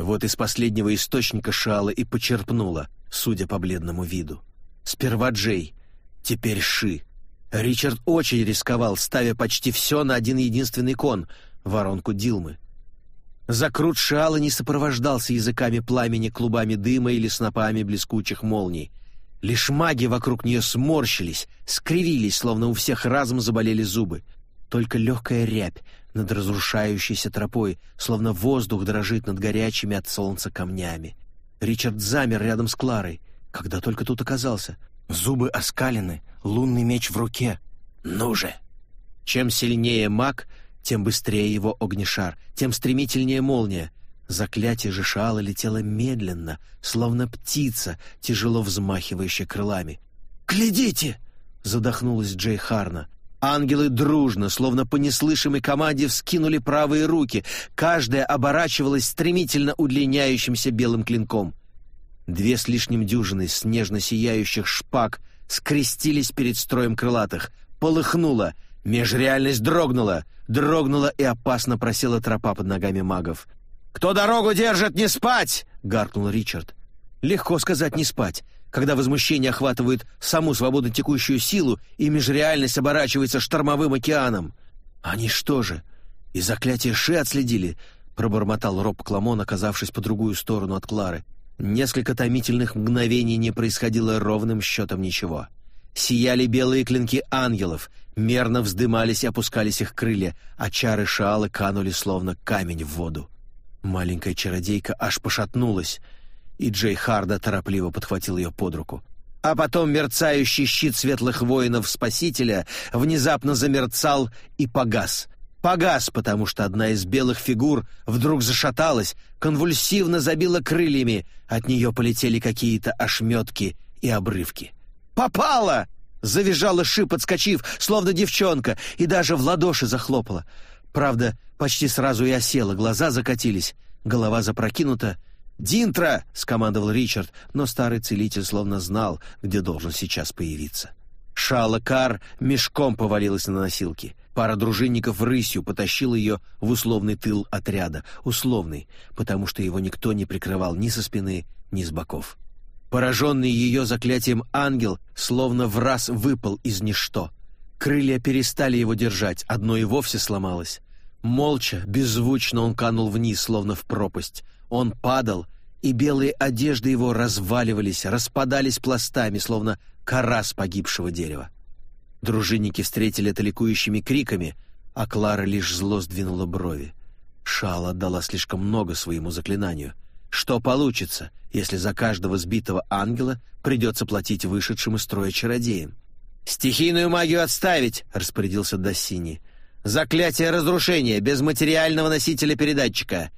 Вот из последнего источника Шаала и почерпнула, судя по бледному виду. Сперва Джей, теперь Ши. Ричард очень рисковал, ставя почти все на один единственный кон — воронку Дилмы. Закрут Шаала не сопровождался языками пламени, клубами дыма или снопами блескучих молний. Лишь маги вокруг нее сморщились, скривились, словно у всех разом заболели зубы. Только легкая рябь над разрушающейся тропой, словно воздух дрожит над горячими от солнца камнями. Ричард замер рядом с Кларой, когда только тут оказался. Зубы оскалены, лунный меч в руке. «Ну же!» Чем сильнее маг, тем быстрее его огнешар, тем стремительнее молния. Заклятие же Шаала летело медленно, словно птица, тяжело взмахивающая крылами. «Глядите!» — задохнулась Джей Харна. Ангелы дружно, словно по неслышимой команде, вскинули правые руки. Каждая оборачивалась стремительно удлиняющимся белым клинком. 2 с лишним дюжины снежно сияющих шпаг скрестились перед строем крылатых. Полыхнуло, межреальность дрогнула и опасно просела тропа под ногами магов. «Кто дорогу держит, не спать!» — гаркнул Ричард. Легко сказать «не спать», когда возмущение охватывает саму свободно текущую силу, и межреальность оборачивается штормовым океаном. «Они что же, и заклятие Ши отследили?» — пробормотал Роб Кламон, оказавшись по другую сторону от Клары. Несколько томительных мгновений не происходило ровным счетом ничего. Сияли белые клинки ангелов, мерно вздымались и опускались их крылья, а чары Шаала канули словно камень в воду. Маленькая чародейка аж пошатнулась, и Джей Харда торопливо подхватил ее под руку. А потом мерцающий щит светлых воинов Спасителя внезапно замерцал и погас. Погас, потому что одна из белых фигур вдруг зашаталась, конвульсивно забила крыльями, от нее полетели какие-то ошметки и обрывки. «Попала!» — завизжала Ши, подскочив, словно девчонка, и даже в ладоши захлопала. Правда, почти сразу и осела, глаза закатились, голова запрокинута. «Динтра!» — скомандовал Ричард, но старый целитель словно знал, где должен сейчас появиться. Шаала Кар мешком повалилась на носилки. Пара дружинников рысью потащила ее в условный тыл отряда. Условный, потому что его никто не прикрывал ни со спины, ни с боков. Пораженный ее заклятием ангел словно враз выпал из ничто. Крылья перестали его держать, одно и вовсе сломалось. Молча, беззвучно он канул вниз, словно в пропасть. Он падал, и белые одежды его разваливались, распадались пластами, словно кора с погибшего дерева. Дружинники встретили это ликующими криками, а Клара лишь зло сдвинула брови. Шаала отдала слишком много своему заклинанию. Что получится, если за каждого сбитого ангела придется платить вышедшим из строя чародеям? «Стихийную магию отставить!» — распорядился Дассини. «Заклятие разрушения, без материального носителя-передатчика!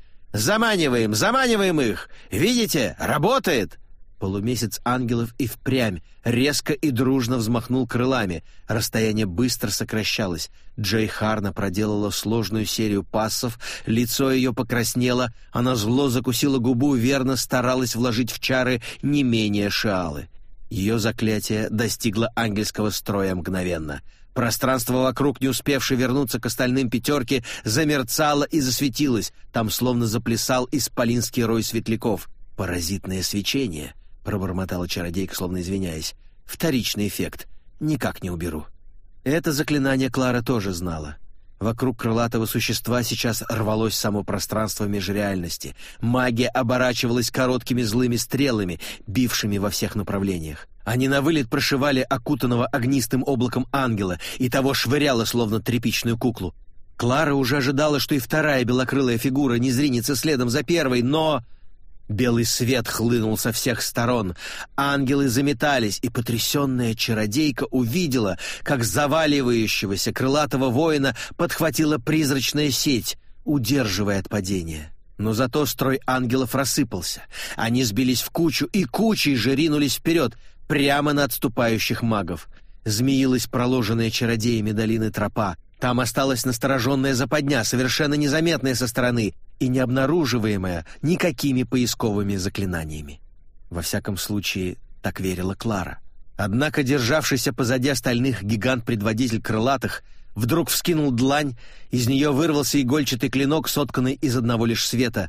Заманиваем их! Видите, работает!» Полумесяц ангелов и впрямь резко и дружно взмахнул крылами. Расстояние быстро сокращалось. Джей Харна проделала сложную серию пассов, лицо ее покраснело, она зло закусила губу, верно старалась вложить в чары не менее Шаалы. Ее заклятие достигло ангельского строя мгновенно. Пространство вокруг, не успевшее вернуться к остальным пятерке, замерцало и засветилось. Там словно заплясал исполинский рой светляков. «Паразитное свечение», — пробормотала чародейка, словно извиняясь. «Вторичный эффект. Никак не уберу». Это заклинание Клара тоже знала. Вокруг крылатого существа сейчас рвалось само пространство межреальности. Магия оборачивалась короткими злыми стрелами, бившими во всех направлениях. Они на вылет прошивали окутанного огнистым облаком ангела, и того швыряло, словно тряпичную куклу. Клара уже ожидала, что и вторая белокрылая фигура не зринется следом за первой, но... Белый свет хлынул со всех сторон. Ангелы заметались, и потрясенная чародейка увидела, как заваливающегося крылатого воина подхватила призрачная сеть, удерживая от падения. Но зато строй ангелов рассыпался. Они сбились в кучу и кучей же ринулись вперед, прямо на отступающих магов. Змеилась проложенная чародеями долины тропа. Там осталась настороженная западня, совершенно незаметная со стороны и не обнаруживаемая никакими поисковыми заклинаниями. Во всяком случае, так верила Клара. Однако державшийся позади остальных гигант-предводитель крылатых вдруг вскинул длань, из нее вырвался игольчатый клинок, сотканный из одного лишь света,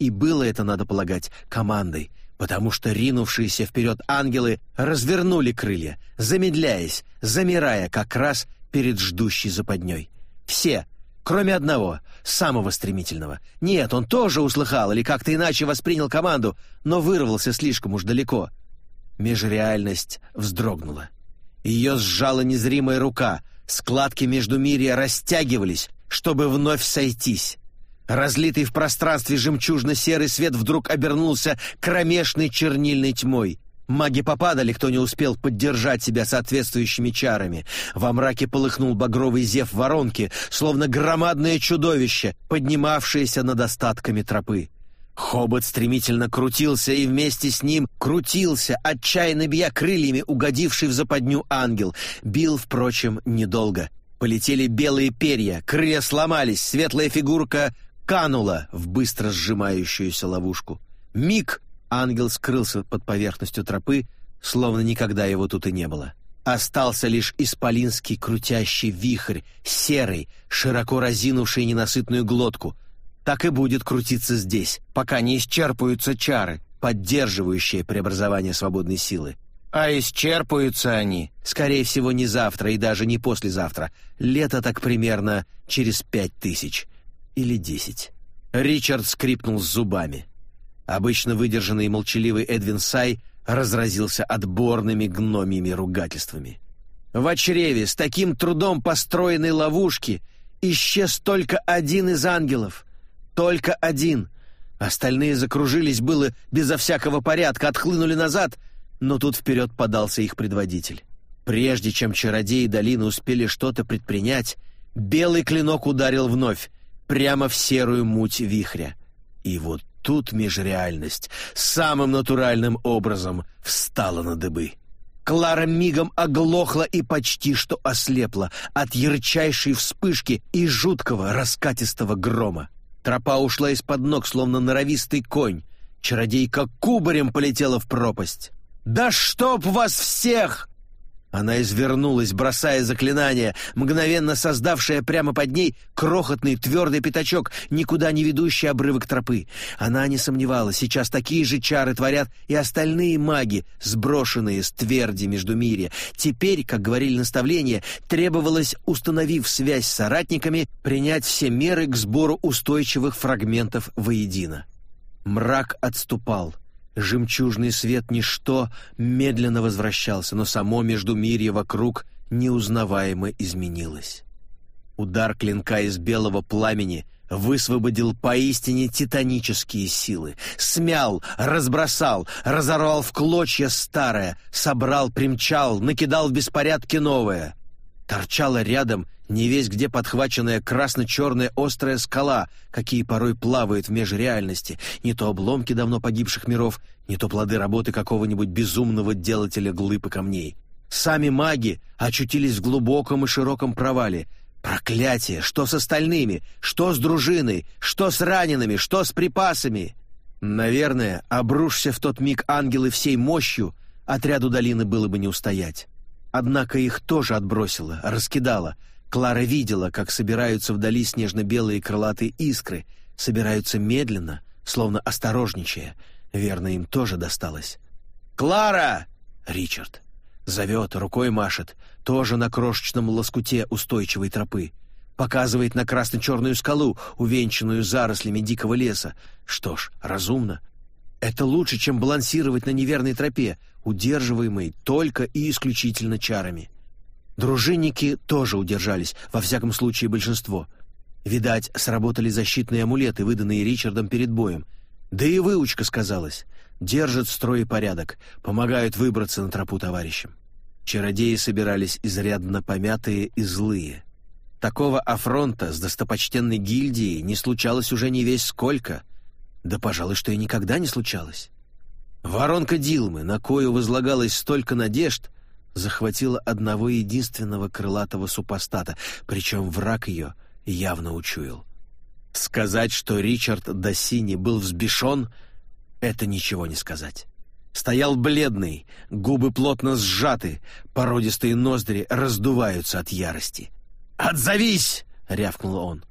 И было это, надо полагать, командой, потому что ринувшиеся вперед ангелы развернули крылья, замедляясь, замирая как раз перед ждущей западней. Все, кроме одного, самого стремительного. Нет, он тоже услыхал или как-то иначе воспринял команду, но вырвался слишком уж далеко. Межреальность вздрогнула. Ее сжала незримая рука, складки междумирья растягивались, чтобы вновь сойтись. Разлитый в пространстве жемчужно-серый свет вдруг обернулся кромешной чернильной тьмой. Маги попадали, кто не успел поддержать себя соответствующими чарами. Во мраке полыхнул багровый зев воронки, словно громадное чудовище, поднимавшееся над остатками тропы. Хобот стремительно крутился, и вместе с ним крутился, отчаянно бия крыльями, угодивший в западню ангел. Бил, впрочем, недолго. Полетели белые перья, крылья сломались, светлая фигурка канула в быстро сжимающуюся ловушку. Миг! Ангел скрылся под поверхностью тропы, словно никогда его тут и не было. Остался лишь исполинский крутящий вихрь, серый, широко разинувший ненасытную глотку. Так и будет крутиться здесь, пока не исчерпаются чары, поддерживающие преобразование свободной силы. А исчерпаются они, скорее всего, не завтра и даже не послезавтра. Лето так примерно через 5000 или 10. Ричард скрипнул зубами. Обычно выдержанный и молчаливый Эдвин Сай разразился отборными гномьими ругательствами. В чреве с таким трудом построенной ловушки исчез только один из ангелов. Только один. Остальные закружились было безо всякого порядка, отхлынули назад, но тут вперед подался их предводитель. Прежде чем чародеи долины успели что-то предпринять, белый клинок ударил вновь, прямо в серую муть вихря. И вот тут межреальность самым натуральным образом встала на дыбы. Клара мигом оглохла и почти что ослепла от ярчайшей вспышки и жуткого раскатистого грома. Тропа ушла из-под ног, словно норовистый конь. Чародейка кубарем полетела в пропасть. «Да чтоб вас всех!» Она извернулась, бросая заклинание, мгновенно создавшее прямо под ней крохотный твердый пятачок, никуда не ведущий обрывок тропы. Она не сомневалась, сейчас такие же чары творят и остальные маги, сброшенные с тверди Междумирья. Теперь, как говорили наставления, требовалось, установив связь с соратниками, принять все меры к сбору устойчивых фрагментов воедино. Мрак отступал. Жемчужный свет ничто медленно возвращался, но само междумирье вокруг неузнаваемо изменилось. Удар клинка из белого пламени высвободил поистине титанические силы. Смял, разбросал, разорвал в клочья старое, собрал, примчал, накидал в беспорядке новое. Торчала рядом невесть где подхваченная красно-черная острая скала, какие порой плавают в межреальности, не то обломки давно погибших миров, не то плоды работы какого-нибудь безумного делателя глыб и камней. Сами маги очутились в глубоком и широком провале. Проклятие! Что с остальными? Что с дружиной? Что с ранеными? Что с припасами? Наверное, обрушься в тот миг ангелы всей мощью, отряду долины было бы не устоять. Однако их тоже отбросило, раскидало. Клара видела, как собираются вдали снежно-белые крылатые искры, собираются медленно, словно осторожничая. Верно, им тоже досталось. «Клара!» — Ричард. Зовет, рукой машет, тоже на крошечном лоскуте устойчивой тропы. Показывает на красно-черную скалу, увенчанную зарослями дикого леса. Что ж, разумно. Это лучше, чем балансировать на неверной тропе, удерживаемой только и исключительно чарами. Дружинники тоже удержались, во всяком случае большинство. Видать, сработали защитные амулеты, выданные Ричардом перед боем. Да и выучка сказалась. Держат строй и порядок, помогают выбраться на тропу товарищам. Чародеи собирались изрядно помятые и злые. Такого афронта с достопочтенной гильдией не случалось уже не весть сколько. Да, пожалуй, что и никогда не случалось. Воронка Дилмы, на кою возлагалось столько надежд, захватила одного единственного крылатого супостата, причем враг ее явно учуял. Сказать, что Ричард Доссини был взбешен, это ничего не сказать. Стоял бледный, губы плотно сжаты, породистые ноздри раздуваются от ярости. «Отзовись!» — рявкнул он.